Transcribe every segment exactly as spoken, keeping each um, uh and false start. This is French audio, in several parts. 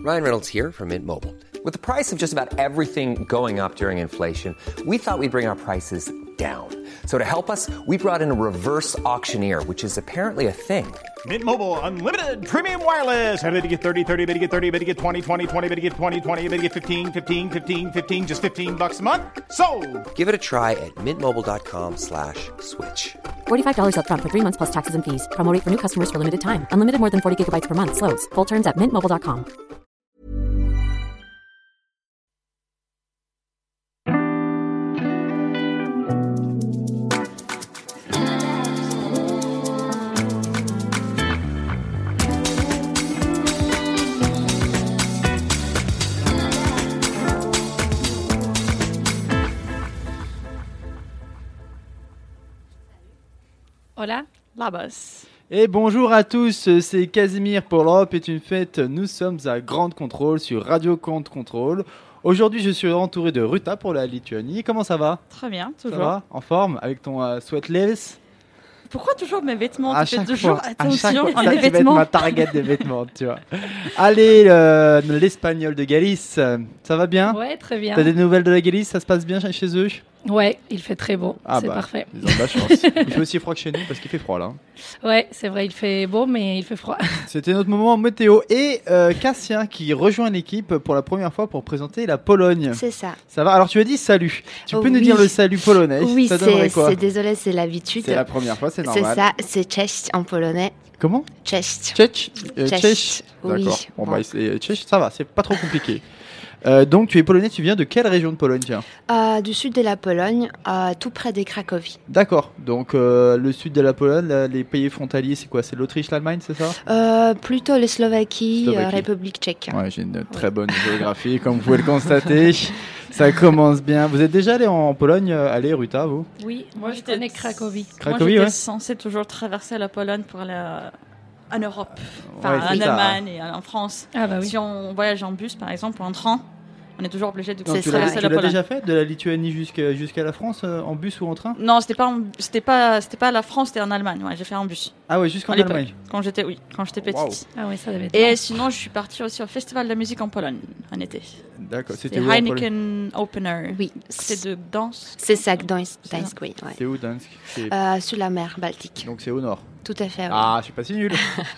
Ryan Reynolds here from Mint Mobile. With the price of just about everything going up during inflation, we thought we'd bring our prices down. So to help us, we brought in a reverse auctioneer, which is apparently a thing. Mint Mobile Unlimited Premium Wireless. How to get thirty, thirty, how to get thirty, how to get twenty, twenty, twenty, how to get twenty, twenty, how to get fifteen, fifteen, fifteen, fifteen, just fifteen bucks a month? Sold! Give it a try at mintmobile.com slash switch. forty-five dollars up front for three months plus taxes and fees. Promo rate for new customers for limited time. Unlimited more than forty gigabytes per month. Slows full terms at mint mobile dot com. Hola, Labos. Et bonjour à tous, c'est Casimir pour l'Europe est une fête. Nous sommes à Grande Contrôle sur Radio Grande Contrôle. Aujourd'hui, je suis entouré de Ruta pour la Lituanie. Comment ça va ? Très bien, toujours. Ça va ? En forme ? Avec ton euh, sweatless ? Pourquoi toujours mes vêtements ? À Tu chaque fais toujours fois, attention à chaque fois, à ça, mes tu vas être vêtements. ma target des vêtements, tu vois. Allez, le- l'espagnol de Galice, ça va bien ? Ouais, très bien. T'as des nouvelles de la Galice ? Ça se passe bien chez eux ? Ouais, il fait très beau, Ah c'est bah, parfait. Ils ont de la chance. Il fait aussi froid que chez nous parce qu'il fait froid là. Ouais, c'est vrai, il fait beau, mais il fait froid. C'était notre moment météo. Et euh, Cassien qui rejoint l'équipe pour la première fois pour présenter la Pologne. C'est ça. Ça va ? Alors tu as dit salut. Tu Oh, peux nous oui. dire le salut polonais ? Oui, Ça donnerait c'est, quoi ? c'est désolé, c'est l'habitude. C'est la première fois, c'est C'est normal. ça, c'est cześć en polonais. Comment ? Cześć. Tchetch euh, Cześć. Tchetch Oui. D'accord. Bon, Bon. bah, c'est, Tchetch, ça va, c'est pas trop compliqué. Euh, donc tu es polonais, tu viens de quelle région de Pologne tiens ? Euh, du sud de la Pologne, euh, tout près de Cracovie. D'accord. Donc euh, le sud de la Pologne, là, les pays frontaliers, c'est quoi ? C'est l'Autriche, l'Allemagne, c'est ça ? Euh, plutôt la Slovaquie, Slovaquie. euh, République tchèque. Ouais, j'ai une très bonne géographie, comme vous pouvez le constater. Ça commence bien. Vous êtes déjà allé en Pologne ? Allez, Ruta, vous ? Oui, moi je j'étais- connais Cracovie. Cracovie, Moi, j'étais ouais. censée toujours traverser la Pologne pour aller euh, en Europe, enfin Ouais, c'est en ça. Allemagne et en France. Ah bah oui. Si on voyage en bus, par exemple, ou en train, on est toujours obligé de Non, C'est tu ça. l'as, traverser tu la l'as Pologne. déjà fait de la Lituanie jusqu'à, jusqu'à la France euh, en bus ou en train ? Non, c'était pas, en- c'était pas, c'était pas la France, c'était en Allemagne. Ouais, j'ai fait en bus. Ah ouais, jusqu'en à l'époque, Allemagne. quand j'étais, oui, quand j'étais petite. Waouh. Ah oui, ça devait être Et long. sinon, je suis partie aussi au Festival de la musique en Pologne en été. D'accord, C'était c'était où en Pologne ? Heineken Opener. Oui, C'était de danse. c'est ça, Gdańsk, C'est ça. Gdańsk, oui. Ouais. C'est où Dansk ? C'est- Euh, sur la mer Baltique. Donc c'est au nord. Tout à fait, oui. Ah, je suis pas si nul.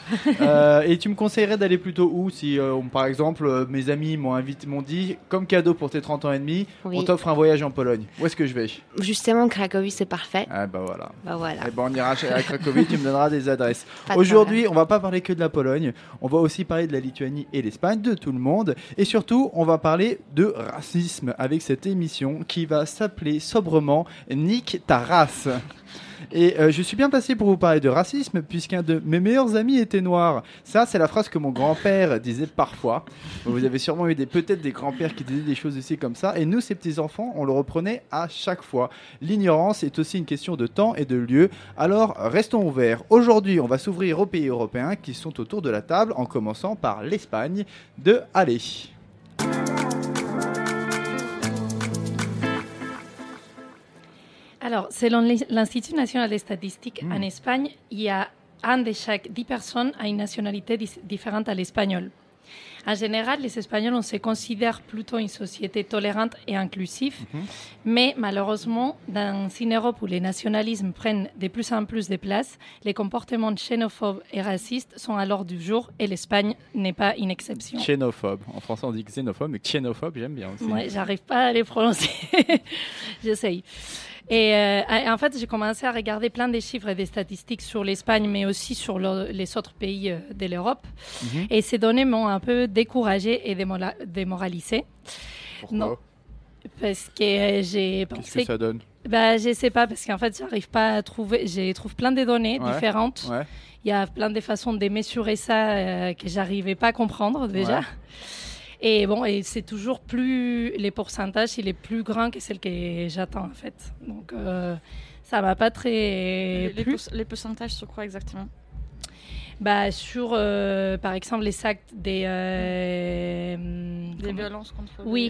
Euh, et tu me conseillerais d'aller plutôt où si, euh, on- par exemple, euh, mes amis m'ont invité, m'ont dit, comme cadeau pour tes trente ans et demi, Oui. on t'offre un voyage en Pologne. Où est-ce que je vais ? Justement, Cracovie, c'est parfait. Ah bah voilà. Bah voilà. Eh ben, on ira chez- à Cracovie, tu me donneras des adresses. Pas de Aujourd'hui, on va pas parler que de la Pologne, on va aussi parler de la Lituanie et l'Espagne, de tout le monde. Et surtout, on va parler de racisme avec cette émission qui va s'appeler sobrement Nique ta race. Et euh, je suis bien placé pour vous parler de racisme puisqu'un de mes meilleurs amis était noir. Ça, c'est la phrase que mon grand-père disait parfois. Vous avez sûrement eu des, peut-être des grands-pères qui disaient des choses aussi comme ça. Et nous, ces petits-enfants, on le reprenait à chaque fois. L'ignorance est aussi une question de temps et de lieu. Alors, restons ouverts. Aujourd'hui, on va s'ouvrir aux pays européens qui sont autour de la table, en commençant par l'Espagne de Allez. Alors, selon l'I- l'Institut national des statistiques, Mm. en Espagne, il y a un de chaque dix personnes à une nationalité dis- différente à l'espagnol. En général, les Espagnols, on se considère plutôt une société tolérante et inclusive, Mhm. mais malheureusement, dans une Europe où les nationalismes prennent de plus en plus de place, les comportements xénophobes et racistes sont à l'ordre du jour et l'Espagne n'est pas une exception. Xénophobe. En français, on dit xénophobe, mais xénophobe, j'aime bien aussi. Ouais, j'arrive pas à les prononcer. J'essaye. Et euh, en fait, j'ai commencé à regarder plein de chiffres et des statistiques sur l'Espagne, mais aussi sur le- les autres pays euh, de l'Europe. Mhm. Et ces données m'ont un peu découragée et démola- démoralisée. Pourquoi Non. Parce que euh, j'ai Qu'est-ce pensé... que ça donne ? Bah, je sais pas, parce qu'en fait, j'arrive pas à trouver... Je trouve plein de données Ouais. différentes. Ouais. Il y a plein de façons de mesurer ça euh, que j'arrivais pas à comprendre déjà. Ouais. Et bon, et c'est toujours plus... Les pourcentages, il est plus grand que celle que j'attends, en fait. Donc, euh, ça m'a pas très Les, les, plu. pour- les pourcentages sur quoi exactement? Bah, sur, euh, par exemple, les actes des... euh, Des comment- violences contre Oui. les-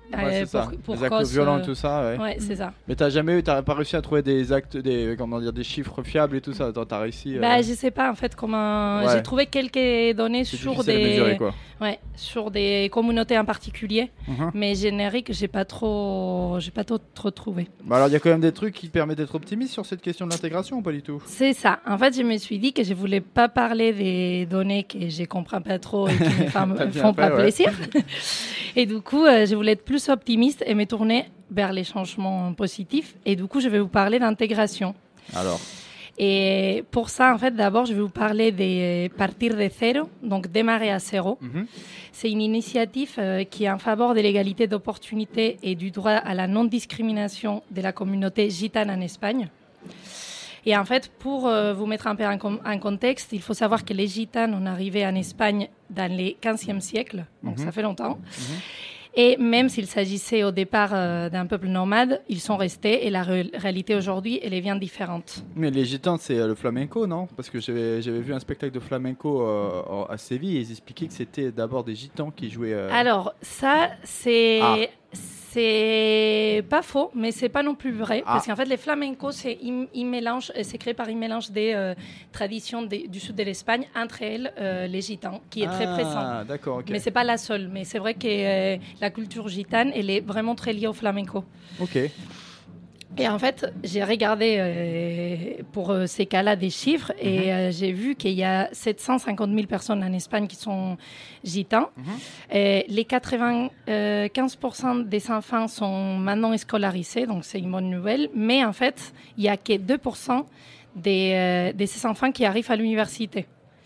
Ouais, euh, c'est ça. pour, pour les actes cause, violents euh, et tout ça, ouais. Ouais, c'est ça. Mais t'as jamais eu, t'as pas réussi à trouver des actes, des, comment dire, des chiffres fiables et tout ça. T'as, t'as réussi. Euh... Bah, je sais pas en fait comment. Ouais. J'ai trouvé quelques données C'est sur difficile à des, mesurer, quoi. ouais, sur des communautés en particulier, Mhm. mais générique, j'ai pas trop, j'ai pas trop, trop trouvé. Bah alors il y a quand même des trucs qui te permettent d'être optimiste sur cette question de l'intégration ou pas du tout? C'est ça. En fait, je me suis dit que je voulais pas parler des données que je comprends pas trop et qui me font, T'as bien font fait, pas ouais. plaisir. Et du coup, euh, je voulais être plus optimiste et me tourner vers les changements positifs. Et du coup, je vais vous parler d'intégration. Alors. Et pour ça, en fait, d'abord, je vais vous parler de Partir de Zéro, donc démarrer à zéro. Mhm. C'est une initiative euh, qui est en faveur de l'égalité d'opportunités et du droit à la non-discrimination de la communauté gitane en Espagne. Et en fait, pour euh, vous mettre un peu en, com- en contexte, il faut savoir que les gitanes ont arrivé en Espagne dans le quinzième siècle, donc Mhm. ça fait longtemps. Et même s'il s'agissait au départ euh, d'un peuple nomade, ils sont restés et la ré- réalité aujourd'hui, elle est bien différente. Mais les gitans, c'est euh, le flamenco, non? Parce que j'avais, j'avais vu un spectacle de flamenco euh, en- à Séville et ils expliquaient que c'était d'abord des gitans qui jouaient. euh, Alors, ça, c'est... Ah. C'est pas faux, mais c'est pas non plus vrai. Ah. Parce qu'en fait, les flamencos, c'est, ils, ils mélangent, c'est créé par un mélange des euh, traditions des- du sud de l'Espagne, entre elles, euh, les gitans, qui est très présent. Ah, d'accord, ok. Mais c'est pas la seule. Mais c'est vrai que euh, la culture gitane, elle est vraiment très liée au flamenco. Ok. Et en fait, j'ai regardé euh, pour euh, ces cas-là des chiffres et euh, j'ai vu qu'il y a sept cent cinquante mille personnes en Espagne qui sont gitans. Et les quatre-vingt-quinze pour cent des enfants sont maintenant scolarisés, donc c'est une bonne nouvelle. Mais en fait, il n'y a que deux pour cent des, euh, de ces enfants qui arrivent à l'université.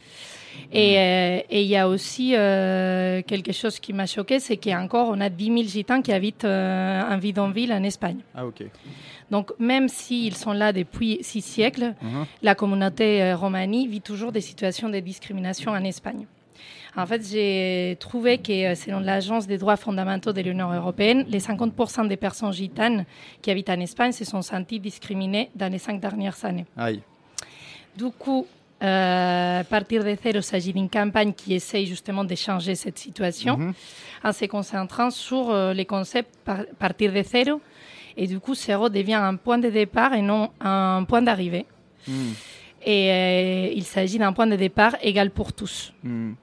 Et euh, et il y a aussi euh, quelque chose qui m'a choqué, c'est qu'encore on a dix mille gitans qui habitent euh, en bidonville en Espagne. Ah, ok. Donc même s'ils sont là depuis six siècles, Mhm. la communauté euh, romanie vit toujours des situations de discrimination en Espagne. En fait, j'ai trouvé que euh, selon l'Agence des droits fondamentaux de l'Union européenne, les cinquante pour cent des personnes gitanes qui habitent en Espagne se sont senties discriminées dans les cinq dernières années. Aïe. Du coup, euh, Partir de Zéro s'agit d'une campagne qui essaye justement de changer cette situation Mhm. en se concentrant sur euh, les concepts par- Partir de Zéro. Et du coup, zéro devient un point de départ et non un point d'arrivée. Hmm. Et euh, il s'agit d'un point de départ égal pour tous. Hmm.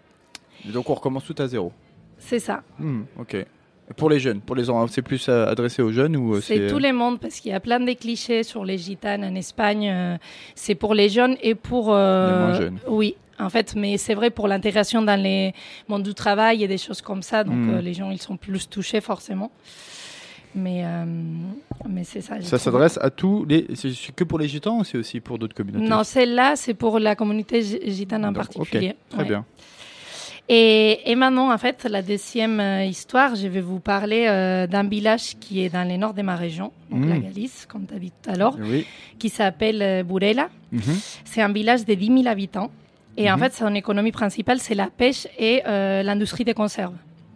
Et donc on recommence tout à zéro. C'est ça. Hmm, ok. Et pour les jeunes, pour les enfants, c'est plus euh, adressé aux jeunes ou euh, C'est tout le monde parce qu'il y a plein de clichés sur les gitanes en Espagne. euh, c'est pour les jeunes et pour... euh, Les moins jeunes. Oui, en fait, mais c'est vrai pour l'intégration dans les mondes du travail et des choses comme ça. Donc Mm. euh, les gens, ils sont plus touchés forcément. Mais, euh, mais c'est ça. j'ai Ça trouvé. s'adresse à tous les. C'est c'est que pour les gitans ou c'est aussi pour d'autres communautés? Non, celle-là, c'est pour la communauté gi- gitane en Donc, particulier. Ok, très Ouais. bien. Et, et maintenant, en fait, la deuxième euh, histoire, je vais vous parler euh, d'un village qui est dans le nord de ma région, donc Mm. la Galice, comme tu as dit tout à l'heure, Oui. qui s'appelle euh, Burela. Mhm. C'est un village de dix mille habitants. Et en Mhm. fait, son économie principale, c'est la pêche et euh, l'industrie des conserves.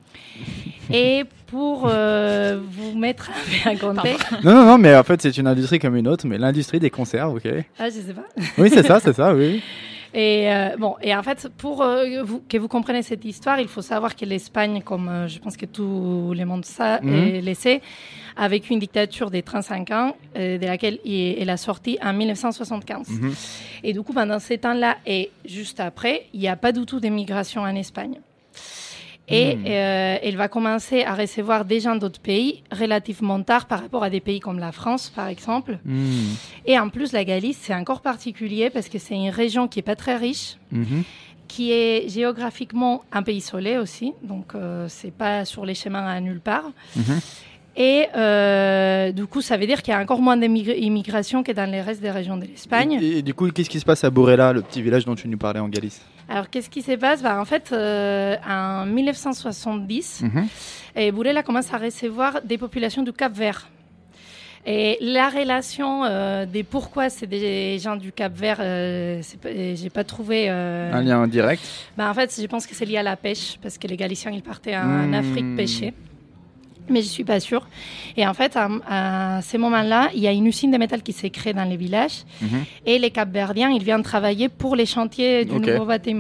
Et pour euh, vous mettre un peu en contexte... Non, non, non, mais en fait, c'est une industrie comme une autre, mais l'industrie des conserves, ok. Ah, je sais pas. Oui, c'est ça, c'est ça, oui. Et euh, bon, et en fait, pour euh, vous, que vous compreniez cette histoire, il faut savoir que l'Espagne, comme euh, je pense que tout le monde ça, Mhm. euh, le sait, a vécu une dictature de trente-cinq ans, euh, de laquelle il- elle a sorti en mille neuf cent soixante-quinze. Mhm. Et du coup, pendant ces temps-là et juste après, il n'y a pas du tout d'immigration en Espagne. Et Mhm. euh, elle va commencer à recevoir des gens d'autres pays relativement tard par rapport à des pays comme la France, par exemple. Mhm. Et en plus, la Galice, c'est encore particulier parce que c'est une région qui n'est pas très riche, Mhm. qui est géographiquement un peu isolé aussi, donc euh, c'est pas sur les chemins à nulle part. Mhm. Et euh, du coup, ça veut dire qu'il y a encore moins d'immigration que dans les restes des régions de l'Espagne. Et, et du coup, qu'est-ce qui se passe à Burela, le petit village dont tu nous parlais en Galice? Alors, qu'est-ce qui se passe? Bah, en fait, euh, en mille neuf cent soixante-dix, Mhm. et Burela commence à recevoir des populations du Cap-Vert. Et la relation euh, des pourquoi c'est des gens du Cap-Vert, euh, c'est pas- j'ai pas trouvé. euh, Un lien direct. Bah, en fait, je pense que c'est lié à la pêche, parce que les Galiciens, ils partaient en Mmh. Afrique pêcher. Mais je suis pas sûre. Et en fait, à, à ces moments-là, il y a une usine de métal qui s'est créée dans les villages. Mhm. Et les Cap-Verdiens, ils viennent travailler pour les chantiers du Ok. nouveau bâtiment.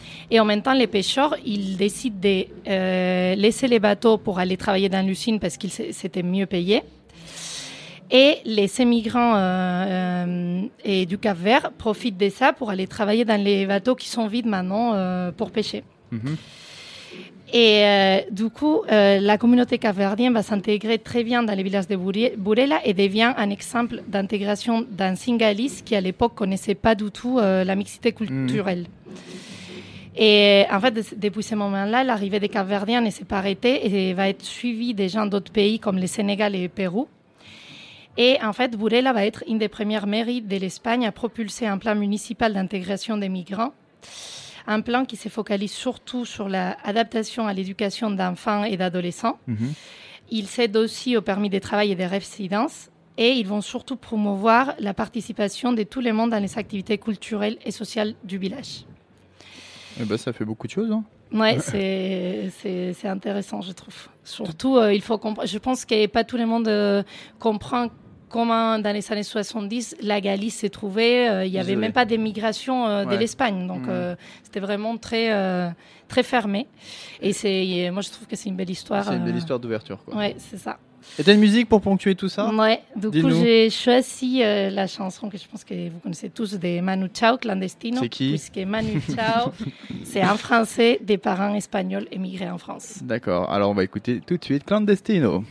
Et en même temps, les pêcheurs, ils décident de euh, laisser les bateaux pour aller travailler dans l'usine parce qu'ils s'étaient mieux payés. Et les émigrants euh, euh, et du Cap-Vert profitent de ça pour aller travailler dans les bateaux qui sont vides maintenant euh, pour pêcher. Mm-hmm. Et euh, du coup, euh, la communauté capverdienne va s'intégrer très bien dans les villages de Burela et devient un exemple d'intégration dans Singalis qui, à l'époque, connaissait pas du tout euh, la mixité culturelle. Mmh. Et en fait, depuis ce moment-là, l'arrivée des Capverdiens ne s'est pas arrêtée et va être suivie des gens d'autres pays comme le Sénégal et le Pérou. Et en fait, Burela va être une des premières mairies de l'Espagne à propulser un plan municipal d'intégration des migrants. Un plan qui se focalise surtout sur l'adaptation à l'éducation d'enfants et d'adolescents. Mmh. Il s'aide aussi au permis de travail et de résidence. Et ils vont surtout promouvoir la participation de tout le monde dans les activités culturelles et sociales du village. Eh ben, ça fait beaucoup de choses. Hein. Oui, c'est, c'est, c'est intéressant, je trouve. Surtout, euh, il faut compre- je pense que pas tout le monde euh, comprend comment, dans les années soixante-dix, la Galice s'est trouvée. Euh, il n'y avait Désolé. même pas d'émigration euh, ouais. de l'Espagne. Donc, mmh. euh, c'était vraiment très, euh, très fermé. Et c'est, moi, je trouve que c'est une belle histoire. C'est une belle euh... histoire d'ouverture. Oui, c'est ça. Et t'as une musique pour ponctuer tout ça ? Ouais, du Dis-nous. coup, j'ai choisi euh, la chanson que je pense que vous connaissez tous de Manu Chao, Clandestino. C'est qui ? Puisque Manu Chao, c'est un Français des parents espagnols émigrés en France. D'accord, alors on va écouter tout de suite Clandestino.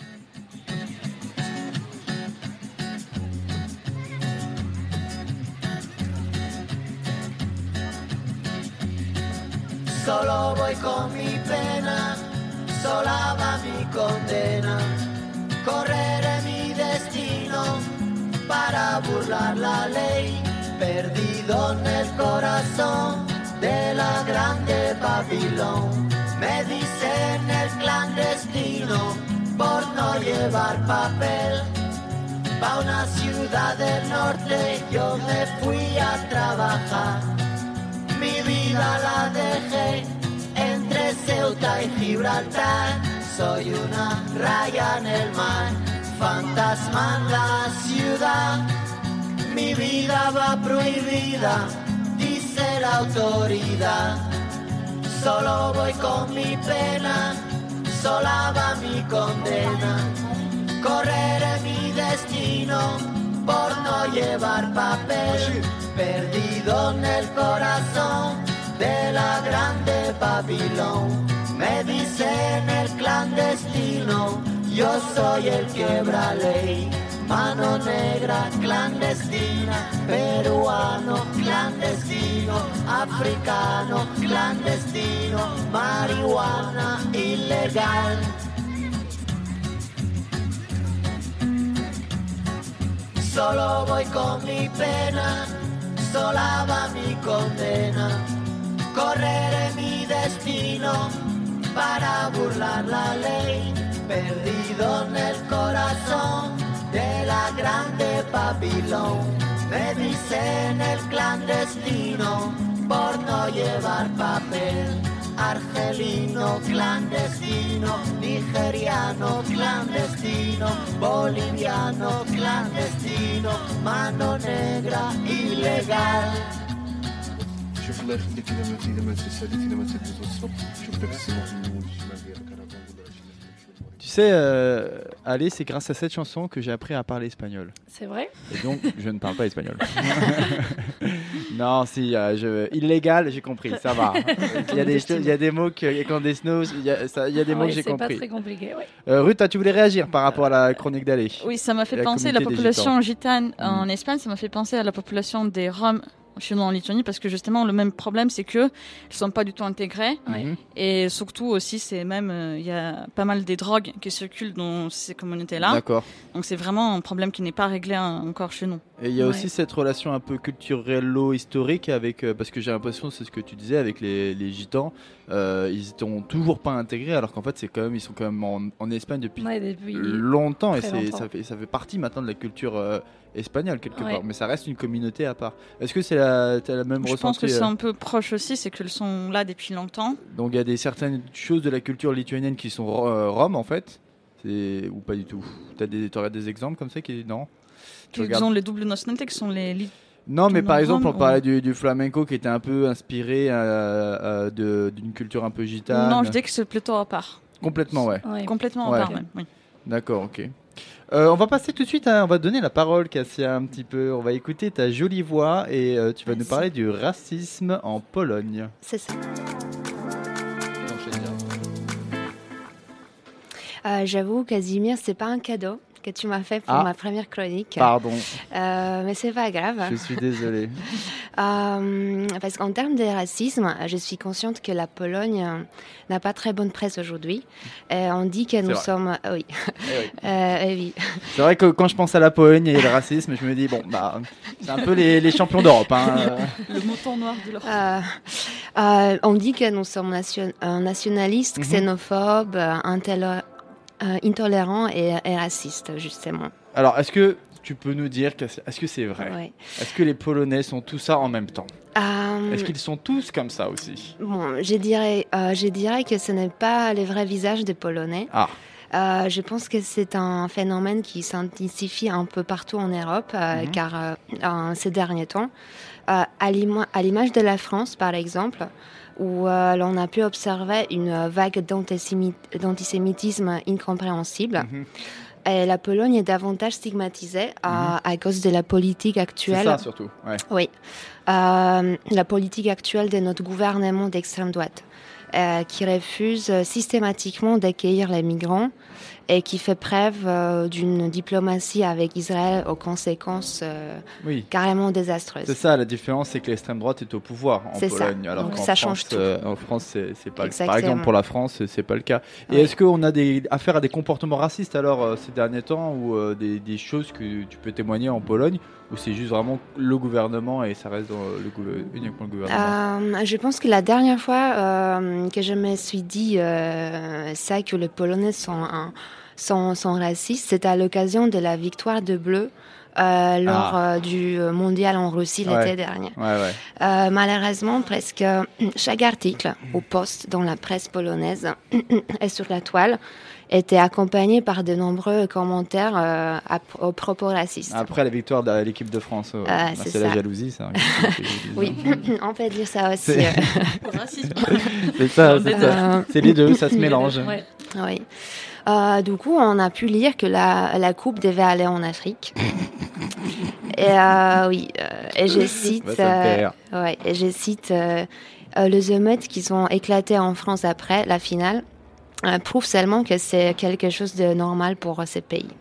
Solo voy con mi pena, sola va mi condena. Correré mi destino para burlar la ley. Perdido en el corazón de la grande Babilón. Me dicen el clandestino por no llevar papel. Pa' una ciudad del norte yo me fui a trabajar. Mi vida la dejé entre Ceuta y Gibraltar. Soy una raya en el mar, fantasma en la ciudad. Mi vida va prohibida, dice la autoridad. Solo voy con mi pena, sola va mi condena. Correré mi destino por no llevar papel. Perdido en el corazón de la grande Babilón. Me dicen el clandestino, yo soy el quebra ley. Mano negra clandestina, peruano clandestino, africano clandestino, marihuana ilegal. Solo voy con mi pena, sola va mi condena. Correré mi destino para burlar la ley. Perdido en el corazón de la grande Babilón. Me dicen el clandestino por no llevar papel. Argelino clandestino, nigeriano clandestino, boliviano clandestino, mano negra ilegal. Tu sais, euh, allez, c'est grâce à cette chanson que j'ai appris à parler espagnol. C'est vrai ? Et donc, je ne parle pas espagnol. Non, si, euh, je... illégal, j'ai compris, ça va. Il y a des, il y a des mots que clandestino, il y a, ça, il y a des ah mots ouais, que j'ai c'est compris. C'est pas très compliqué, oui. Euh, Ruth, tu voulais réagir par rapport à la chronique d'Allé ? Oui, ça m'a fait penser à la population gitane en mmh. Espagne, ça m'a fait penser à la population des Roms chez nous en Lituanie, parce que justement le même problème c'est que ils sont pas du tout intégrés mmh. et surtout aussi c'est même il euh, y a pas mal des drogues qui circulent dans ces communautés là. D'accord. Donc c'est vraiment un problème qui n'est pas réglé hein, encore chez nous. Et il y a ouais. aussi cette relation un peu culturello-historique avec euh, parce que j'ai l'impression c'est ce que tu disais avec les, les gitans, euh, ils sont toujours pas intégrés alors qu'en fait c'est quand même ils sont quand même en, en Espagne depuis, ouais, depuis longtemps et c'est longtemps. ça fait ça fait partie maintenant de la culture euh, espagnole quelque ouais. part, mais ça reste une communauté à part. Est-ce que c'est la, t'as la même Je ressenti ? Je pense que c'est un peu proche aussi, c'est qu'ils sont là depuis longtemps. Donc il y a des certaines choses de la culture lituanienne qui sont euh, roms en fait, c'est, ou pas du tout. T'as des, t'aurais des exemples comme ça qui non ? Ils ont les doubles nationalités qui sont les Non, mais par exemple, on ou... parlait du, du flamenco qui était un peu inspiré euh, euh, de, d'une culture un peu gitane. Non, je dis que c'est plutôt à part. Complètement, ouais. ouais. Complètement ouais. à part, même, oui. D'accord, ok. Euh, on va passer tout de suite, à, on va donner la parole, Cassia, un petit peu. On va écouter ta jolie voix et euh, tu vas Merci. nous parler du racisme en Pologne. C'est ça. Euh, j'avoue, Casimir, c'est pas un cadeau que tu m'as fait pour ah, ma première chronique. Pardon. Euh, mais c'est pas grave. Je suis désolée. euh, parce qu'en termes de racisme, je suis consciente que la Pologne n'a pas très bonne presse aujourd'hui. Euh, on dit que c'est nous vrai. sommes... Euh, oui. Eh oui. Euh, eh oui. C'est vrai que quand je pense à la Pologne et le racisme, je me dis, bon, bah, c'est un peu les, les champions d'Europe. Hein. Le mouton noir de l'Europe. Euh, euh, on dit que nous sommes nation- nationalistes, mm-hmm. xénophobes, intolérants. Euh, intolérant et, et raciste, justement. Alors, est-ce que tu peux nous dire, que, est-ce que c'est vrai ? Ouais. Est-ce que les Polonais sont tous ça en même temps ? euh, Est-ce qu'ils sont tous comme ça aussi ? Bon, je dirais, euh, je dirais que ce n'est pas le vrai visage des Polonais. Ah. Euh, je pense que c'est un phénomène qui s'intensifie un peu partout en Europe, euh, mm-hmm. car euh, euh, ces derniers temps, euh, à, l'ima- à l'image de la France, par exemple, où euh, l'on a pu observer une vague d'antisémit- d'antisémitisme incompréhensible. Mm-hmm. Et la Pologne est davantage stigmatisée mm-hmm. à, à cause de la politique actuelle. C'est ça surtout. Ouais. Oui, euh, la politique actuelle de notre gouvernement d'extrême droite, euh, qui refuse systématiquement d'accueillir les migrants et qui fait preuve euh, d'une diplomatie avec Israël aux conséquences euh, oui. carrément désastreuses. C'est ça, la différence, c'est que l'extrême droite est au pouvoir en c'est Pologne. Ça. Alors Donc qu'en ça France, change tout. Euh, en France, c'est, c'est pas Exactement. Par exemple, pour la France, c'est pas le cas. Et oui. est-ce qu'on a des, affaire à des comportements racistes alors euh, ces derniers temps ou euh, des, des choses que tu peux témoigner en Pologne ou c'est juste vraiment le gouvernement et ça reste dans le, uniquement le gouvernement euh, Je pense que la dernière fois euh, que je me suis dit euh, ça, que les Polonais sont un Sont, sont racistes, c'est à l'occasion de la victoire de Bleu euh, lors ah. euh, du mondial en Russie ouais. l'été dernier. Ouais, ouais. Euh, malheureusement, presque chaque article ou post dans la presse polonaise et sur la toile était accompagné par de nombreux commentaires euh, à, aux propos racistes. Après la victoire de l'équipe de France, euh, bah, c'est, c'est la jalousie, ça. Oui, on peut dire ça aussi. C'est, c'est ça, c'est ça. Euh... C'est les deux, ça se mélange. Ouais. Oui. Euh, du coup, on a pu lire que la, la coupe devait aller en Afrique. et euh, oui, euh, et je cite, euh, ouais, et je cite euh, euh, les émeutes qui sont éclatées en France après la finale euh, prouvent seulement que c'est quelque chose de normal pour euh, ces pays.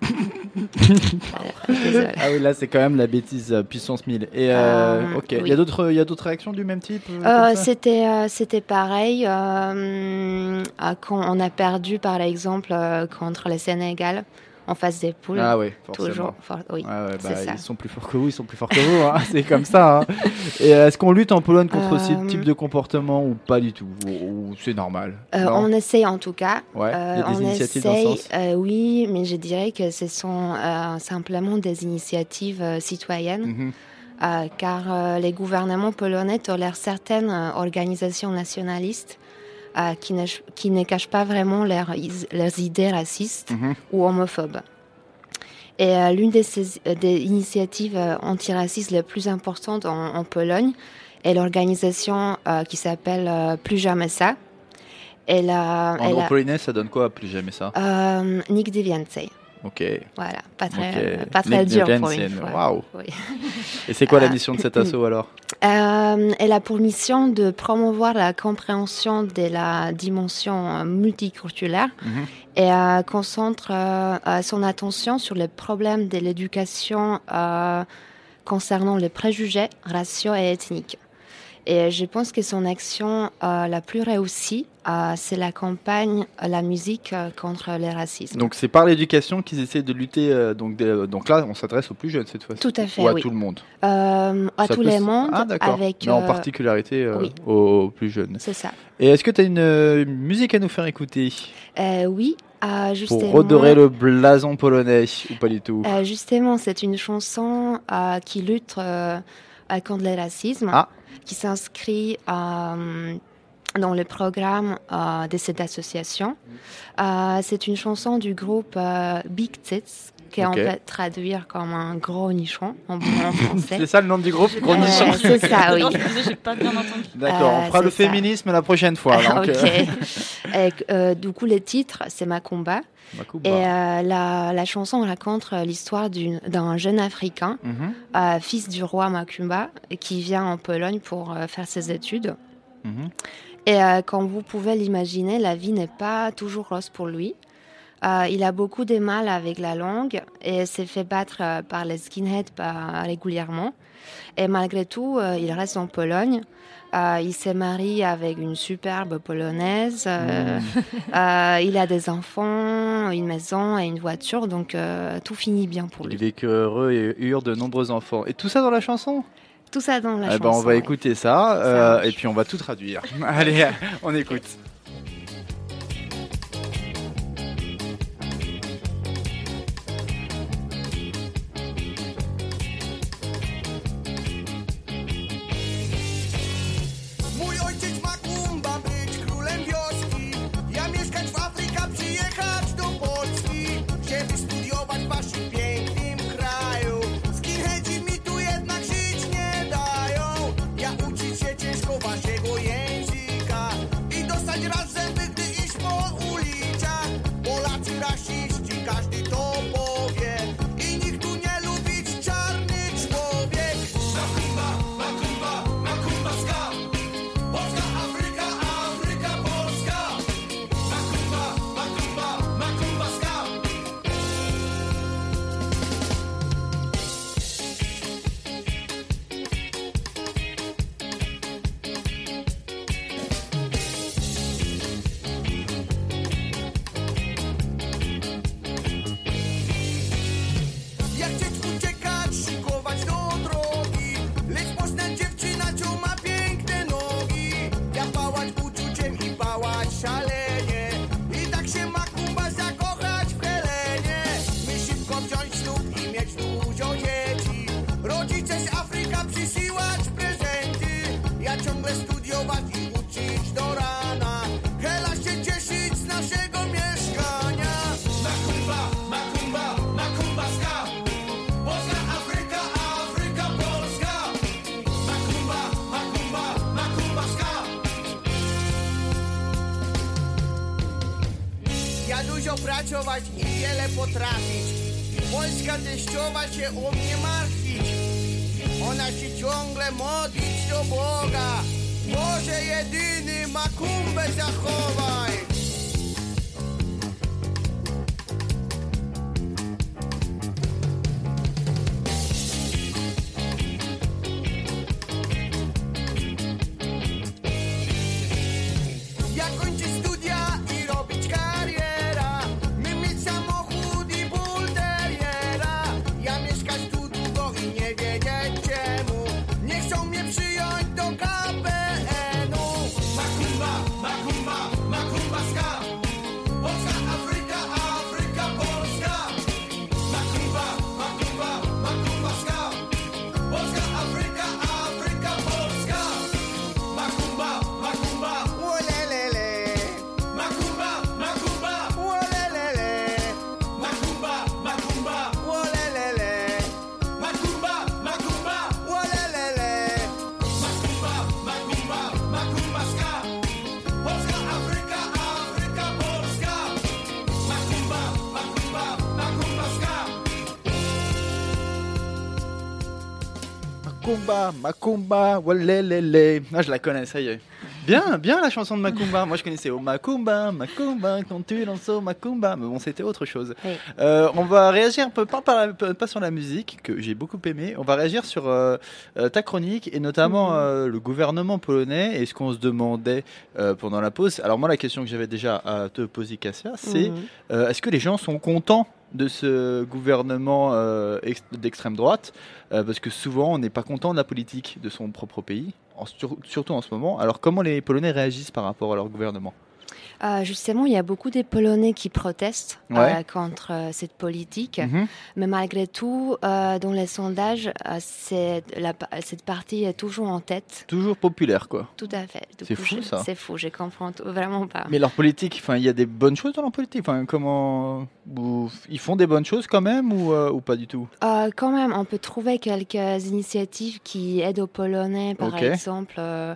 euh, ah oui, là c'est quand même la bêtise euh, puissance mille. Et euh, euh, ok, il oui. y a d'autres, il y a d'autres réactions du même type. Euh, c'était, euh, c'était pareil euh, quand on a perdu par exemple euh, contre le Sénégal en phase des poules. Ah oui, forcément. Toujours, for- oui, ah ouais, bah, c'est ça. Ils sont plus forts que vous, ils sont plus forts que vous. Hein, c'est comme ça. Hein. Et est-ce qu'on lutte en Pologne contre euh... ce type de comportement ou pas du tout, ou, ou c'est normal? euh, On essaye en tout cas. Ouais. Euh, il y a des on initiatives essaye, dans ce sens. Euh, oui, mais je dirais que ce sont euh, simplement des initiatives euh, citoyennes. Mm-hmm. Euh, car euh, les gouvernements polonais tolèrent certaines euh, organisations nationalistes euh, qui, ne, qui ne cachent pas vraiment leurs, leurs idées racistes mm-hmm. ou homophobes. Et euh, l'une des, ces, des initiatives euh, antiracistes les plus importantes en, en Pologne est l'organisation euh, qui s'appelle euh, Plus jamais ça. Et la, en gros polonais, ça donne quoi, Plus jamais ça euh, Nigdy więcej. Ok. Voilà, pas très, okay. pas très dur pour une fois. Waouh. Oui. Et c'est quoi la mission de cet asso alors? euh, Elle a pour mission de promouvoir la compréhension de la dimension multiculturelle mm-hmm. et euh, concentre euh, son attention sur les problèmes de l'éducation euh, concernant les préjugés raciaux et ethniques. Et je pense que son action euh, la plus réussie, euh, c'est la campagne euh, La musique euh, contre le racisme. Donc c'est par l'éducation qu'ils essaient de lutter. Euh, donc, de, donc là, on s'adresse aux plus jeunes cette fois-ci. Tout à fait, Ou à oui. tout le monde. Euh, à ça tous les s... mondes. Ah d'accord. Avec, mais en euh... particularité euh, oui. aux plus jeunes. C'est ça. Et est-ce que tu as une euh, musique à nous faire écouter? euh, Oui. Euh, Pour redorer le blason polonais ou pas du tout? euh, Justement, c'est une chanson euh, qui lutte euh, contre le racisme. Ah. Qui s'inscrit euh, dans le programme euh, de cette association. Euh, c'est une chanson du groupe euh, Big Tits, qu'on okay. peut traduire comme un gros nichon en, en français. C'est ça le nom du groupe, Gros euh, Nichon. C'est ça, oui. J'ai pas bien entendu. D'accord, on fera euh, le ça. féminisme la prochaine fois. Donc, ok. euh... Et, euh, du coup, le titre, c'est Macumba. Macumba. Et euh, la, la chanson raconte l'histoire d'une, d'un jeune Africain, mm-hmm. euh, fils du roi Macumba, qui vient en Pologne pour euh, faire ses études. Mm-hmm. Et euh, comme vous pouvez l'imaginer, la vie n'est pas toujours rose pour lui. Euh, il a beaucoup de mal avec la langue et s'est fait battre euh, par les skinheads par, régulièrement. Et malgré tout, euh, il reste en Pologne. Euh, il s'est marié avec une superbe polonaise. Euh, mmh. euh, il a des enfants, une maison et une voiture. Donc euh, tout finit bien pour lui. Il vécut heureux et eut de nombreux enfants. Et tout ça dans la chanson ? Tout ça dans la eh chanson. Ben, on va ouais. écouter ça, euh, et puis on va tout traduire. Allez, on écoute. Pracować i wiele potrafić. Polska teściowa się o mnie martwić. Ona się ciągle modlić do Boga. Boże jedyny, Makumbę zachowaj. Ja kończę studia i robić karierę. Macumba, Macumba, walelele. Ah, je la connais, ça y est. Bien, bien la chanson de Macumba. Moi, je connaissais Oh Macumba, Macumba, quand tu lances au Macumba. Mais bon, c'était autre chose. Oui. Euh, on va réagir un peu, pas, par la, pas sur la musique, que j'ai beaucoup aimé. On va réagir sur euh, euh, ta chronique et notamment euh, le gouvernement polonais et ce qu'on se demandait euh, pendant la pause. Alors moi, la question que j'avais déjà à te poser, Cassia, c'est mmh. euh, est-ce que les gens sont contents de ce gouvernement euh, ex- d'extrême droite, euh, parce que souvent on n'est pas content de la politique de son propre pays, en, sur, surtout en ce moment. Alors comment les Polonais réagissent par rapport à leur gouvernement ? Euh, justement, il y a beaucoup de Polonais qui protestent Ouais. euh, contre euh, cette politique. Mhm. Mais malgré tout, euh, dans les sondages, euh, c'est la, cette partie est toujours en tête. Toujours populaire, quoi. Tout à fait. Du C'est coup, fou, je- ça. C'est fou, je comprends tout- vraiment pas. Mais leur politique, enfin, il y a des bonnes choses dans leur politique. Enfin, comment ou- ils font des bonnes choses quand même ou, euh, ou pas du tout? Euh, quand même, on peut trouver quelques initiatives qui aident aux Polonais, par Ok. exemple. Euh,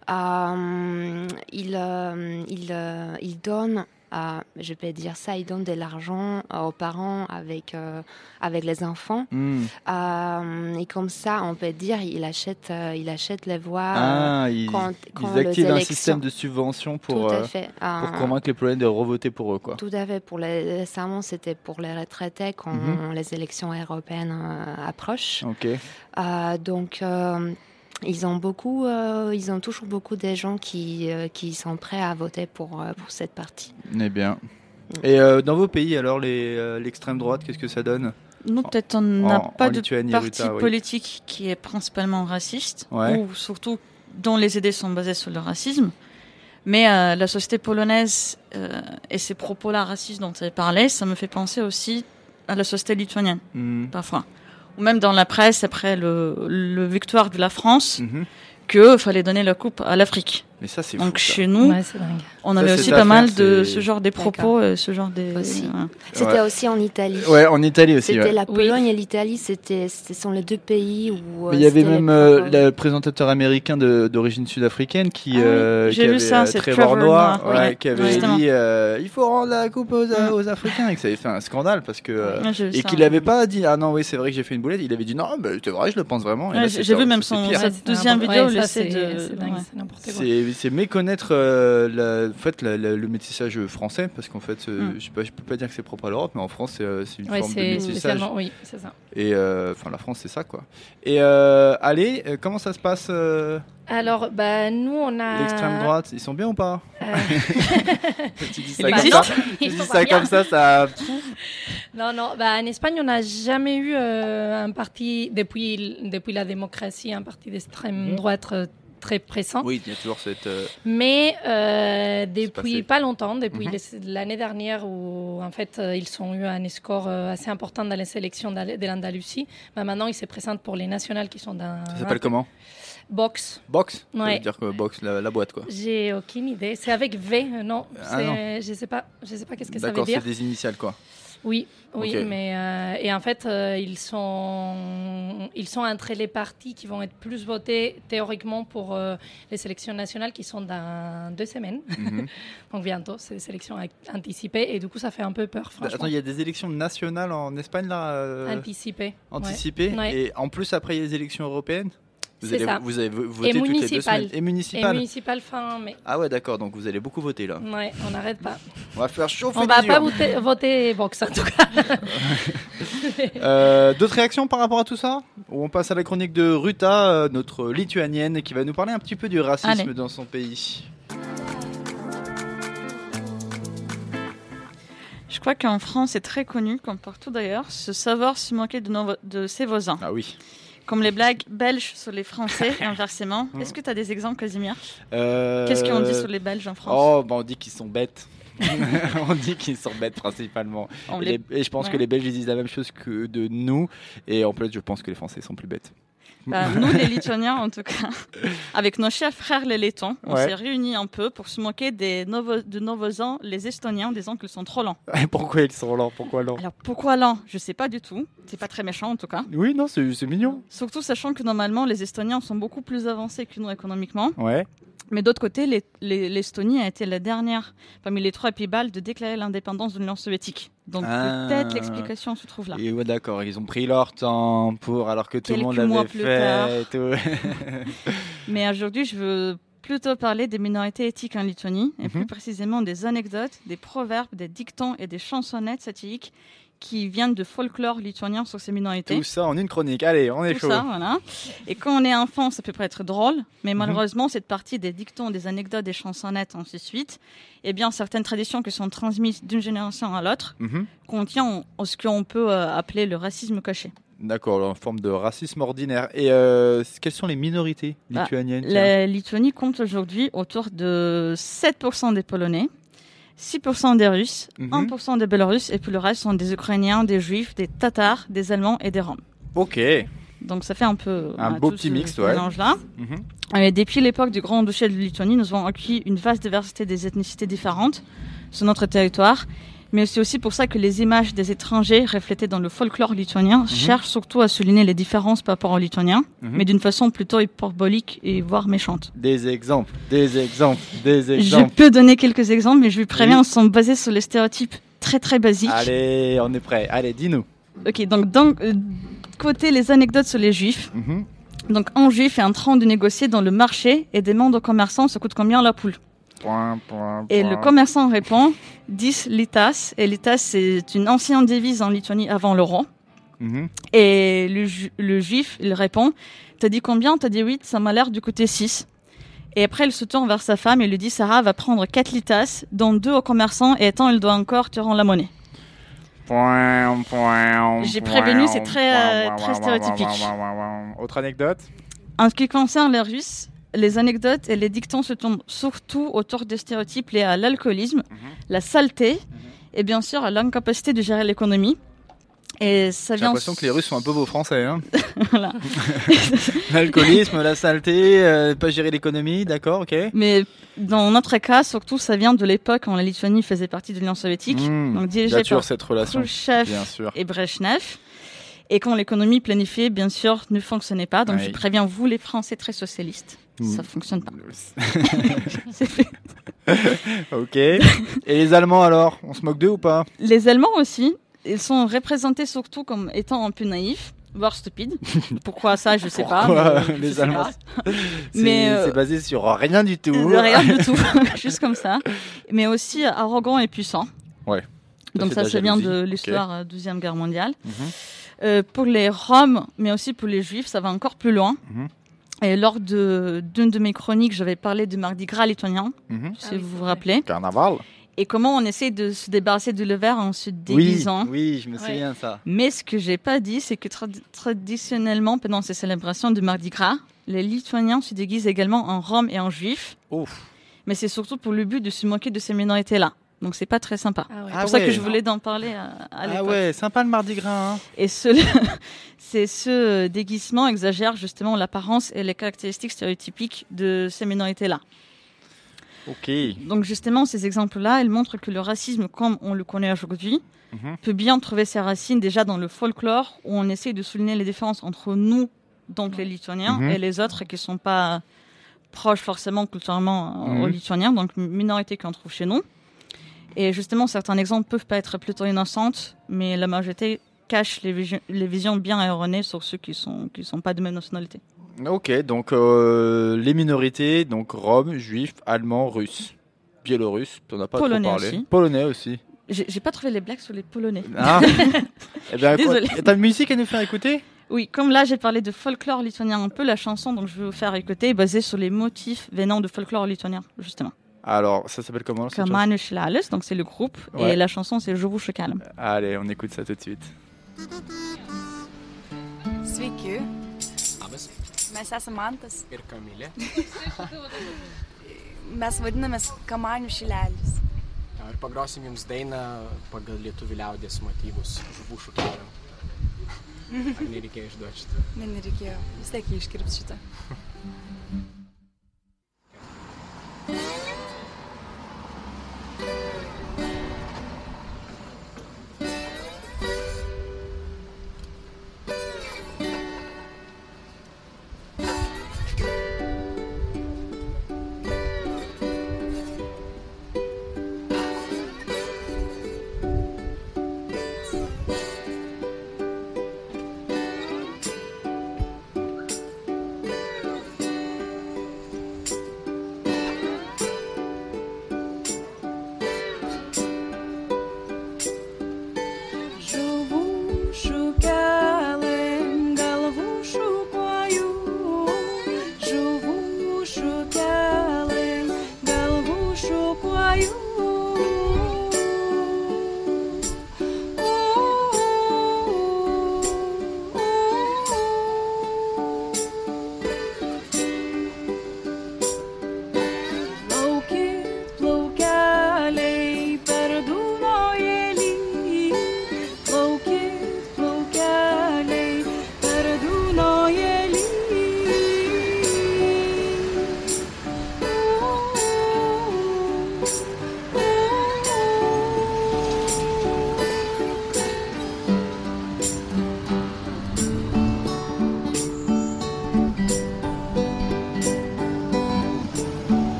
euh, ils, euh, ils, euh, ils donnent, euh, je peux dire ça, ils donnent de l'argent aux parents avec, euh, avec les enfants. Hmm. Euh, et comme ça, on peut dire, ils achètent, euh, ils achètent les voix. euh, Ah, ils, quand- quand ils les activent un élections- système de subvention pour, tout à euh, fait. pour Euh, convaincre les Polonais de revoter pour eux, quoi. Tout à fait. Pour les, récemment, c'était pour les retraités quand Mhm. les élections européennes euh, approchent. Ok. Euh, donc, euh, ils ont beaucoup, euh, ils ont toujours beaucoup de gens qui, euh, qui sont prêts à voter pour, euh, pour cette partie. Eh bien. Et euh, dans vos pays, alors, les, euh, l'extrême droite, qu'est-ce que ça donne? Nous, peut-être, on n'a en- pas en de Lituanie, parti Ruta, oui. politique qui est principalement raciste, Ouais. ou surtout dont les idées sont basées sur le racisme. Mais euh, la société polonaise euh, et ces propos-là racistes dont tu as parlé, ça me fait penser aussi à la société lituanienne, Hmm. parfois. Ou même dans la presse, après le, le victoire de la France, Mhm. qu'il fallait donner la coupe à l'Afrique. Mais ça, c'est Donc fou, ça. chez nous, Ouais, c'est dingue. on Ça, avait cette aussi pas affaire, mal de c'est- ce genre des propos, euh, ce genre des... Aussi. ouais. C'était Ouais. aussi en Italie. Ouais, en Italie aussi. C'était ouais. la Oui. Pologne et l'Italie, c'était, ce sont les deux pays où. euh, Mais il y avait c'était les même euh, propos. le présentateur américain de- d'origine sud-africaine qui, Ah oui, euh, j'ai qui vu avait ça, euh, c'est Trevor Trevor Noah, Noah, ouais, oui. qui avait Justement. dit euh, il faut rendre la coupe aux, Mm. aux Africains et que ça avait fait un scandale parce que euh, Ouais, j'ai vu et ça. qu'il n'avait pas dit ah non oui c'est vrai que j'ai fait une boulette, il avait dit non mais c'est vrai je le pense vraiment. Et Ouais, là, j'ai c'est j'ai ça, vu même c'est son pire. sa Ouais, c'est deuxième n'importe- vidéo, ouais, le ça, c'est c'est- de... c'est dingue, ouais. c'est n'importe quoi. C'est, c'est méconnaître euh, la, en fait, la- la- le métissage français parce qu'en fait euh, Mm. je sais pas, je peux pas dire que c'est propre à l'Europe mais en France c'est, euh, c'est une Ouais, forme de c'est métissage spécialement, oui, c'est ça. et euh, enfin la France c'est ça quoi. Et euh, allez euh, comment ça se passe euh, Alors, bah, nous, on a. l'extrême droite ils sont bien ou pas? Euh, Tu dis Il ça comme existe. ça, tu Ils dis sont ça pas bien. comme ça, ça. Non, non, bah, en Espagne, on n'a jamais eu euh, un parti, depuis, depuis la démocratie, un parti d'extrême Mhm. droite euh, très pressant. Oui, il y a toujours cette. euh, Mais euh, depuis passé. pas longtemps, depuis Mhm. les- l'année dernière où en fait euh, ils ont eu un score euh, assez important dans les élections d'Al- de l'Andalousie, bah, maintenant ils se présentent pour les nationales qui sont dans Ça s'appelle comment? Box. Box. Ça Ouais. veut dire que box la, la boîte quoi. J'ai aucune idée. C'est avec V, euh, non, Ah, c'est- non. Je sais pas. Je sais pas qu'est-ce que ça veut D'accord, dire. c'est des initiales quoi. Oui, oui, Ok. mais euh, et en fait euh, ils sont ils sont entre les partis qui vont être plus votés théoriquement pour euh, les élections nationales qui sont dans deux semaines. Mhm. Donc bientôt, c'est des élections ac- anticipées et du coup ça fait un peu peur, franchement. Attends, il y a des élections nationales en Espagne là. euh, Anticipées. ouais. Anticipées. Ouais. Et en plus après il y a les élections européennes. Vous C'est allez, ça. vous avez vo- voté toutes les deux municipales. semaines. Et Et municipales. municipal fin mai. Ah ouais d'accord, donc vous allez beaucoup voter là. Ouais, on n'arrête pas. On va faire chauffer On des va pas urnes. voter, voter Vox en tout cas. Euh, d'autres réactions par rapport à tout ça? On passe à la chronique de Ruta, euh, notre lituanienne, qui va nous parler un petit peu du racisme Allez. dans son pays. Je crois qu'en France, c'est très connu, comme partout d'ailleurs, ce savoir se moquer de, nos- de ses voisins. Ah oui. Comme les blagues belges sur les Français et inversement. Est-ce que tu as des exemples, Casimir? Euh, Qu'est-ce qu'on dit sur les Belges en France? Oh, bah on dit qu'ils sont bêtes. On dit qu'ils sont bêtes principalement. On Et, les- les- et je pense Ouais. que les Belges ils disent la même chose que de nous. Et en plus, je pense que les Français sont plus bêtes. Bah, nous, les Lituaniens, en tout cas, avec nos chers frères les Lettons, on Ouais. s'est réunis un peu pour se moquer des nouveaux, de nos voisins, les Estoniens, en disant qu'ils sont trop lents. Pourquoi ils sont lents? Pourquoi lents? Alors pourquoi lents? Je sais pas du tout. C'est pas très méchant en tout cas. Oui, non, c'est c'est mignon. Surtout sachant que normalement, les Estoniens sont beaucoup plus avancés que nous économiquement. Ouais. Mais d'autre côté, les- les- l'Estonie a été la dernière parmi les trois pays baltes de déclarer l'indépendance de l'Union soviétique. Donc Ah. peut-être l'explication se trouve là. Et ouais, d'accord, ils ont pris leur temps pour, alors que tout le Quelques monde mois l'avait plus fait. tard. et tout. Mais aujourd'hui, je veux plutôt parler des minorités éthiques en Lituanie, et Mhm. plus précisément des anecdotes, des proverbes, des dictons et des chansonnettes satiriques qui viennent de folklore lituanien sur ces minorités. Tout ça en une chronique. Allez, on est Tout chaud. ça, voilà. Et quand on est enfant, ça peut être drôle, mais Mhm. malheureusement, cette partie des dictons, des anecdotes, des chansonnettes, ainsi de suite, eh bien, certaines traditions qui sont transmises d'une génération à l'autre Mhm. contient en- ce qu'on peut euh, appeler le racisme caché. D'accord, en forme de racisme ordinaire. Et euh, quelles sont les minorités Ah, lituaniennes tiens La Lituanie compte aujourd'hui autour de sept pour cent des Polonais, six pour cent des Russes, Mhm. un pour cent des Bélarusses, et puis le reste sont des Ukrainiens, des Juifs, des Tatars, des Allemands et des Roms. Ok. Donc ça fait un peu Un voilà, beau tout petit ce, mix, ce ouais. mélange-là. Mhm. Et depuis l'époque du Grand-Duché de Lituanie, nous avons acquis une vaste diversité des ethnicités différentes sur notre territoire. Mais c'est aussi pour ça que les images des étrangers reflétées dans le folklore lituanien Mhm. cherchent surtout à souligner les différences par rapport aux Lituaniens, Mhm. mais d'une façon plutôt hyperbolique et voire méchante. Des exemples, des exemples, des Je exemples. peux donner quelques exemples, mais je vous préviens, Oui. ils sont basés sur les stéréotypes très très basiques. Allez, on est prêt. Allez, dis-nous. Ok, donc d'un euh, côté, les anecdotes sur les juifs. Mhm. Donc un juif est en train de négocier dans le marché et demande au commerçant ça coûte combien la poule. Point, point, Et point. le commerçant répond dix litas. Et litas, c'est une ancienne devise en Lituanie avant l'euro. Mhm. Et le, ju- le juif, il répond t'as dit combien? T'as dit huit, ça m'a l'air de coûter six. Et après, il se tourne vers sa femme et lui dit Sarah va prendre quatre litas, dont deux au commerçant, et attends, il doit encore te rendre la monnaie. Point, point, J'ai point, prévenu, c'est très, euh, point, très point, stéréotypique. point, point, point, point. Autre anecdote? En ce qui concerne les Russes, les anecdotes et les dictons se tournent surtout autour des stéréotypes liés à l'alcoolisme, la saleté et bien sûr à l'incapacité de gérer l'économie. Et ça J'ai vient. l'impression que les Russes sont un peu beaux Français. Hein. Voilà. L'alcoolisme, la saleté, euh, pas gérer l'économie, d'accord, ok. Mais dans notre cas, surtout, ça vient de l'époque quand la Lituanie faisait partie de l'Union soviétique, Mmh. donc Il y dirigée a toujours par cette relation, Khrouchtchev bien sûr. et Brezhnev. Et quand l'économie planifiée, bien sûr, ne fonctionnait pas. Donc Oui. je préviens vous, les Français très socialistes, Mmh. ça fonctionne pas. C'est fait. Ok. Et les Allemands alors, on se moque d'eux ou pas? Les Allemands aussi, ils sont représentés surtout comme étant un peu naïfs, voire stupides. Pourquoi ça, je sais Pourquoi pas. mais je les sais Allemands pas. C'est Mais, euh, c'est basé sur rien du tout. De rien du tout, juste comme ça. Mais aussi arrogants et puissants. Ouais. Donc c'est ça, de la ça vient de jalousie. l'histoire de la Deuxième Guerre mondiale. Mhm. Euh, pour les Roms, mais aussi pour les Juifs, ça va encore plus loin. Mhm. Et lors de, d'une de mes chroniques, j'avais parlé du Mardi Gras lituanien, Mhm. si vous vous rappelez. Carnaval. Et comment on essaie de se débarrasser de l'hiver en se Oui, déguisant. oui, je me Ouais. souviens de ça. Mais ce que j'ai pas dit, c'est que trad- traditionnellement, pendant ces célébrations de Mardi Gras, les Lituaniens se déguisent également en Roms et en Juifs. Ouf. Mais c'est surtout pour le but de se moquer de ces minorités-là. Donc c'est pas très sympa. Ah ouais. C'est Ah pour ça ouais. que je voulais en parler à, à Ah l'époque. ouais, sympa le Mardi Gras. Hein. Et ce, c'est ce déguisement exagère justement l'apparence et les caractéristiques stéréotypiques de ces minorités-là. Ok. Donc justement, ces exemples-là, elles montrent que le racisme, comme on le connaît aujourd'hui, Mhm. peut bien trouver ses racines déjà dans le folklore, où on essaie de souligner les différences entre nous, donc les Lituaniens, Mhm. et les autres qui sont pas proches forcément culturellement euh, Mhm. aux Lituaniens, donc une minorité qu'on trouve chez nous. Et justement, certains exemples peuvent pas être plutôt innocents, mais la majorité cache les, visions- les visions bien erronées sur ceux qui sont qui sont pas de même nationalité. Ok, donc euh, les minorités, donc Roms, Juifs, Allemands, Russes, Biélorusses, on n'a pas Polonais trop parlé. aussi. Polonais aussi. J'ai j'ai pas trouvé les blagues sur les Polonais. Ah. Eh bien, quoi, Désolée. t'as une musique à nous faire écouter? Oui, comme là j'ai parlé de folklore lituanien un peu, la chanson donc je vais vous faire écouter est basée sur les motifs venant de folklore lituanien justement. Alors, ça s'appelle comment cette chanson? Kamanu Šilelis, donc c'est le groupe, Ouais. et la chanson c'est Žuvų šakelėm. Allez, on écoute ça tout de suite. Sveiki. Mes esame Mantas. Ir Kamilė. Mes vadinamės Kamanių šilelis. Ir pagrosim jums dainą pagal lietuvių liaudies motyvus Žuvų šakelėm. Ar nereikėjo išduoti šitą? Ne, nereikėjo. Vis tiek jį iškirps šitą.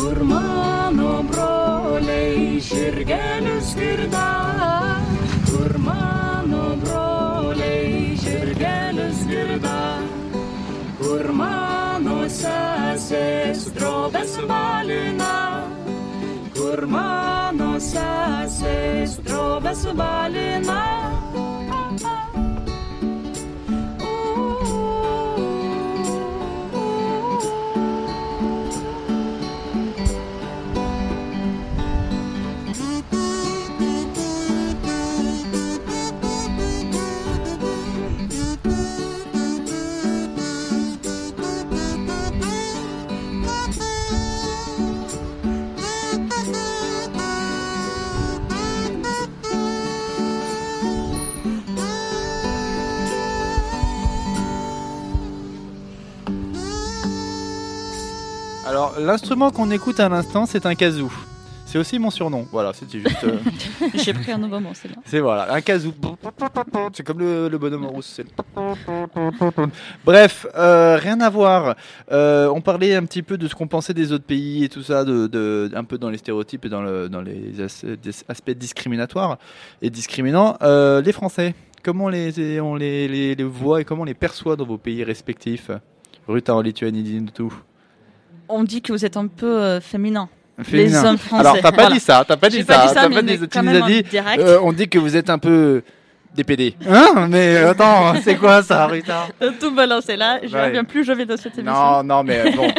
kur mano broliai žirgelius girda, kur mano broliai žirgelius girda, kur mano sesės drobės balina, kur mano sesės drobės balina. Alors, l'instrument qu'on écoute à l'instant, c'est un kazoo. C'est aussi mon surnom. Voilà, c'était juste. Euh... J'ai pris un nouveau mot, c'est là. C'est voilà, un kazoo. C'est comme le, le bonhomme rousse. C'est... Bref, euh, rien à voir. Euh, on parlait un petit peu de ce qu'on pensait des autres pays et tout ça, de, de, un peu dans les stéréotypes et dans, le, dans les as, des aspects discriminatoires et discriminants. Euh, les Français, comment on les, on les, les, les voit et comment on les perçoit dans vos pays respectifs? Ruth, en Lituanie, dis-nous tout. On dit que vous êtes un peu euh, féminin. Féminin. Les hommes français. Alors, t'as pas voilà. dit ça, t'as pas dit J'ai ça. Pas dit ça t'as mais pas dit, mais tu nous as dit, direct. euh, on dit que vous êtes un peu des P D. Hein? Mais attends, c'est quoi ça, Rita? Tout balancé là, je Ouais. reviens plus jamais dans cette émission. Non, non, mais bon.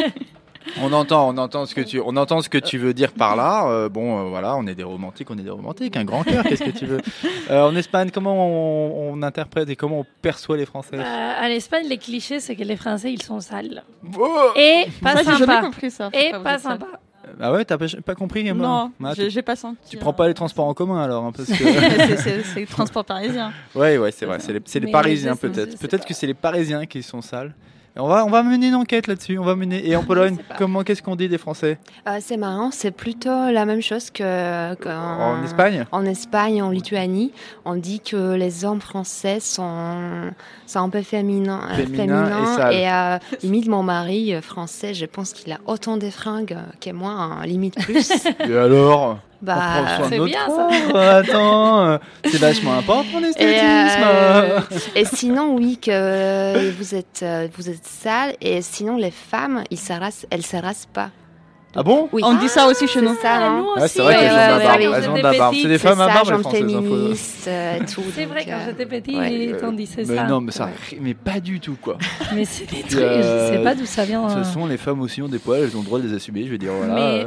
On entend, on entend ce que tu, on entend ce que tu veux dire par là. Euh, bon, euh, voilà, on est des romantiques, on est des romantiques, un grand cœur. Qu'est-ce que tu veux? euh, En Espagne, comment on, on interprète et comment on perçoit les Français? Euh, en Espagne, les clichés, c'est que les Français, ils sont sales. Oh Et pas ça, j'ai sympas. jamais compris ça. Et Pourquoi vous pas êtes sale. sympa. Ah ouais, t'as pas, pas compris? Emma? Non, Ah, j'ai, tu, j'ai pas senti. tu prends pas les transports en commun alors, hein, parce que. c'est, c'est, c'est le transport parisien. Ouais, ouais, c'est vrai. C'est les, c'est les Mais Parisiens je sais- peut-être. je sais Peut-être pas. que c'est les Parisiens qui sont sales. Et on va, on va mener une enquête là-dessus. On va mener. Et en Pologne, sais pas. comment, qu'est-ce qu'on dit des Français? Euh, c'est marrant, c'est plutôt la même chose que, qu'en En Espagne? En Espagne, en Lituanie, on dit que les hommes français sont, sont un peu féminins, euh, Féminins et féminins sales. et euh, limite mon mari euh, français, je pense qu'il a autant de fringues que moi, hein, limite plus. Et alors? Bah, on prend soin c'est de notre bien, corps. Attends, euh, c'est vachement important Et, l'esthétisme. euh, et sinon, oui, que vous êtes, euh, vous êtes sale. Et sinon, les femmes, ils se rasent, elles se rasent pas. Ah bon? Oui. On dit ça aussi chez nous. C'est ça, hein. nous Ouais, aussi, c'est vrai ouais, qu'elles ont de la ouais, barbe. ouais, Elles ont de ouais. la barbe. C'est des femmes à ça, barbe, les genre Françaises. hein, faut- féministe, euh, tout. C'est vrai, donc, quand euh, j'étais petit, ouais. on disait Mais ça. non, mais ça, Ouais. mais pas du tout quoi. Mais c'est des trucs, Euh, je sais pas d'où ça vient. De toute euh. façon, les femmes aussi ont des poils, elles ont le droit de les assumer. Je veux dire, voilà. Mais-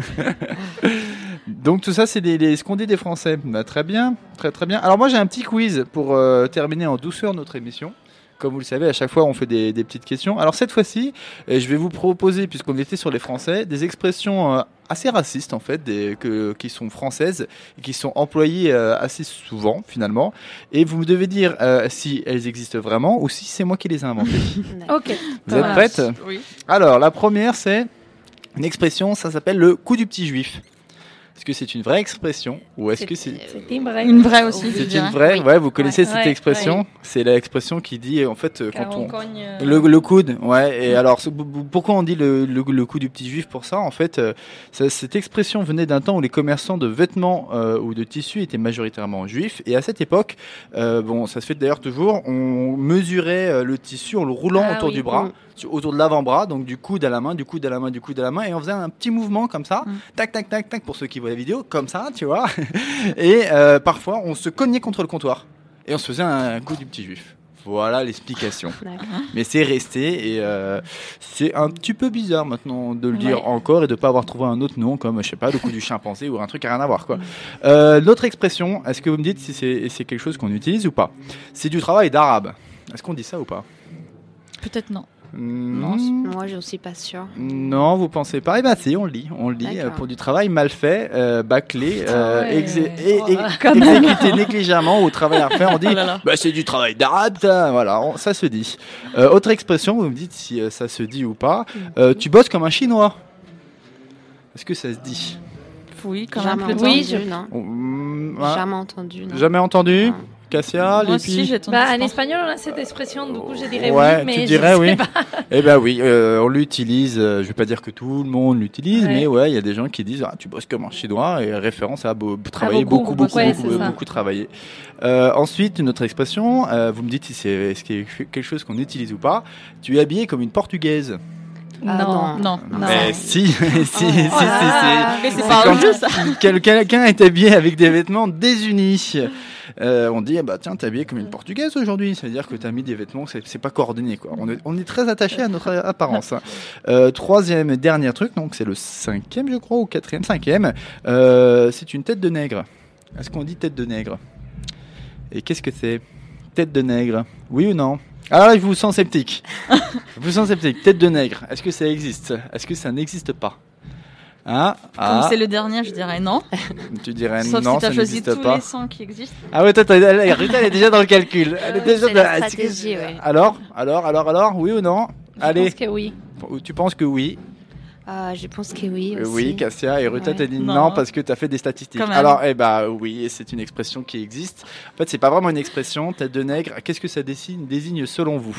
euh. Donc tout ça, c'est les, les, ce qu'on dit des Français. Bah, très bien, très très bien. Alors moi, j'ai un petit quiz pour euh, terminer en douceur notre émission. Comme vous le savez, à chaque fois, on fait des, des petites questions. Alors cette fois-ci, euh, je vais vous proposer, puisqu'on était sur les Français, des expressions euh, assez racistes en fait, des, que, qui sont françaises et qui sont employées euh, assez souvent finalement. Et vous me devez dire euh, si elles existent vraiment ou si c'est moi qui les ai inventées. Ok. Vous êtes Voilà. prêtes? Oui. Alors, la première, c'est une expression, ça s'appelle le coup du petit juif. Est-ce que c'est une vraie expression ou est-ce que c'est... C'est une vraie. Une vraie aussi. je C'est dirais. une vraie, ouais, vous connaissez Ouais, cette ouais, expression. ouais. C'est l'expression qui dit, en fait, euh, Quand quand on on... cogne, euh, Le, le coude, ouais. Et alors, c'est- pourquoi on dit le, le, le coup du petit juif pour ça? En fait, euh, ça- cette expression venait d'un temps où les commerçants de vêtements euh, ou de tissus étaient majoritairement juifs. Et à cette époque, euh, bon, ça se fait d'ailleurs toujours, on mesurait euh, le tissu en le roulant Ah autour oui. du bras, Mm. sur- autour de l'avant-bras, donc du coude à la main, du coude à la main, du coude à la main, et on faisait un petit mouvement comme ça, Mm. tac, tac, tac, tac, pour ceux qui voient la vidéo, comme ça, tu vois. Et euh, parfois, on se cognait contre le comptoir et on se faisait un coup du petit juif. Voilà l'explication. D'accord. Mais c'est resté et euh, c'est un petit peu bizarre maintenant de le dire Ouais. encore et de ne pas avoir trouvé un autre nom comme, je sais pas, le coup du chimpanzé ou un truc à rien à voir, quoi. Euh, L'autre expression, est-ce que vous me dites si c'est c'est quelque chose qu'on utilise ou pas? C'est du travail d'arabe. Est-ce qu'on dit ça ou pas? Peut-être non. Non, Hmm, moi, je ne suis pas sûre. non, vous pensez pas? Eh ben si, on le lit, on le lit D'accord. euh, pour du travail mal fait, euh, bâclé, euh, Ah ouais. exé- et- Oh, et- quand exécuté négligemment ou travail à refaire. On dit, Oh là là. bah, c'est du travail d'arabe, ça. Voilà, on- ça se dit. Euh, autre expression, vous me dites si euh, ça se dit ou pas. Euh, tu bosses comme un Chinois. Est-ce que ça se dit? Oui, quand jamais même. Entendu, Oui, je... non. Mmh, ah. Jamais entendu. Non. Jamais entendu. Non. Cassia, Moi aussi, j'ai entendu. Bah, en espagnol, on a cette expression, du coup, je dirais ouais, oui, mais tu dirais je sais oui. pas. Eh ben oui, euh, on l'utilise. Euh, je vais pas dire que tout le monde l'utilise, Ouais. mais ouais, il y a des gens qui disent ah, tu bosses comme un chinois et référence à beau, travailler beaucoup, beaucoup, beaucoup, ouais, beaucoup, c'est beaucoup, ça. beaucoup travailler. Euh, ensuite, une autre expression. Euh, vous me dites si c'est est-ce qu'il y a quelque chose qu'on utilise ou pas. Tu es habillée comme une portugaise. Ah, non, non, non. Mais si, si, si, si, si, Oh là. Mais c'est C'est pas quand un jeu, ça. quel- Quelqu'un est habillé avec des vêtements désunis. Euh, on dit, eh bah, tiens, t'es habillé comme une portugaise aujourd'hui. Ça veut dire que t'as mis des vêtements, c'est, c'est pas coordonné, quoi. On est, on est très attaché à notre apparence. Hein. Euh, troisième et dernier truc, donc c'est le cinquième, je crois, ou quatrième, cinquième. Euh, c'est une tête de nègre. Est-ce qu'on dit tête de nègre? Et qu'est-ce que c'est? Tête de nègre. Oui ou non? Ah, je vous sens sceptique. Je vous sens sceptique. Tête de nègre. Est-ce que ça existe? Est-ce que ça n'existe pas? Ah, Comme ah. c'est le dernier, je dirais non. Tu dirais Sauf non, si tu ça as choisi n'existe tous pas. les sons qui existent. Ah ouais, toi, t'as- elle, Rita, elle est déjà dans le calcul. Elle est déjà c'est dans la stratégie, ouais. Alors, alors, alors, alors, oui ou non? Je Allez. pense que oui. Tu penses que oui? Euh, je pense que oui Euh, aussi. Oui, Cassia et Ruta Ouais. t'as dit non, Non. parce que tu as fait des statistiques. Quand même. Alors, eh bah oui, c'est une expression qui existe. En fait, c'est pas vraiment une expression. Tête de nègre, qu'est-ce que ça désigne, désigne selon vous?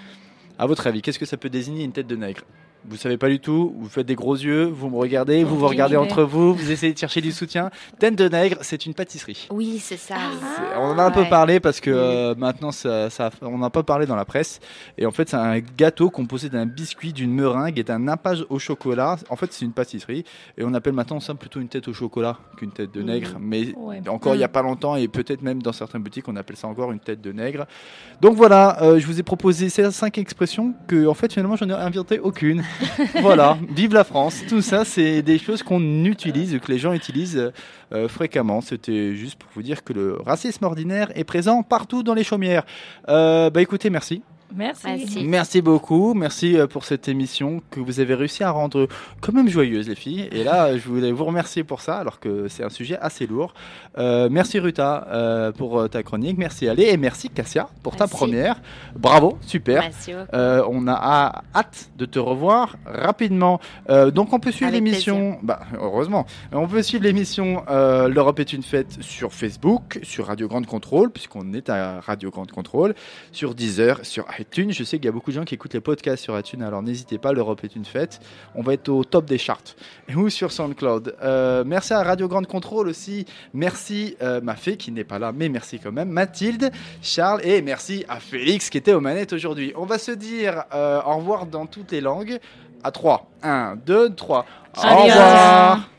À votre avis, qu'est-ce que ça peut désigner une tête de nègre? Vous savez pas du tout, vous faites des gros yeux, vous me regardez, vous vous Aucune regardez idée. entre vous, vous essayez de chercher du soutien. Tête de nègre, c'est une pâtisserie. Oui, c'est ça. C'est- On en a un peu Ouais. parlé parce que euh, maintenant ça, ça- on n'a pas parlé dans la presse. Et en fait, c'est un gâteau composé d'un biscuit, d'une meringue et d'un nappage au chocolat. En fait, c'est une pâtisserie et on appelle maintenant ça plutôt une tête au chocolat qu'une tête de nègre. Mais Ouais. encore il y a pas longtemps et peut-être même dans certaines boutiques, on appelle ça encore une tête de nègre. Donc voilà, euh, je vous ai proposé ces cinq expressions que en fait finalement j'en ai inventé aucune. Voilà, vive la France. Tout ça, c'est des choses qu'on utilise, que les gens utilisent euh, fréquemment. C'était juste pour vous dire que le racisme ordinaire est présent partout dans les chaumières. Euh, bah écoutez, merci. Merci. Merci. Merci beaucoup. Merci euh, pour cette émission que vous avez réussi à rendre quand même joyeuse, les filles. Et là, je voulais vous remercier pour ça, alors que c'est un sujet assez lourd. Euh, merci Ruta euh, pour euh, ta chronique. Merci Ale et merci Cassia pour ta Merci. première. Bravo, super. Merci beaucoup. Euh, on a hâ- hâte de te revoir rapidement. Euh, donc on peut suivre Avec l'émission. Bah, heureusement. On peut suivre l'émission euh, L'Europe est une fête sur Facebook, sur Radio Grande Contrôle, puisqu'on est à Radio Grande Contrôle, sur Deezer, sur iTunes. Je sais qu'il y a beaucoup de gens qui écoutent les podcasts sur iTunes, alors n'hésitez pas, l'Europe est une fête. On va être au top des charts. Ou sur SoundCloud. Euh, merci à Radio Grande Contrôle aussi. Merci euh, ma fée qui n'est pas là, mais merci quand même. Mathilde, Charles et merci à Félix qui était aux manettes aujourd'hui. On va se dire euh, au revoir dans toutes les langues. À trois. un, deux, trois. Au Adios. revoir.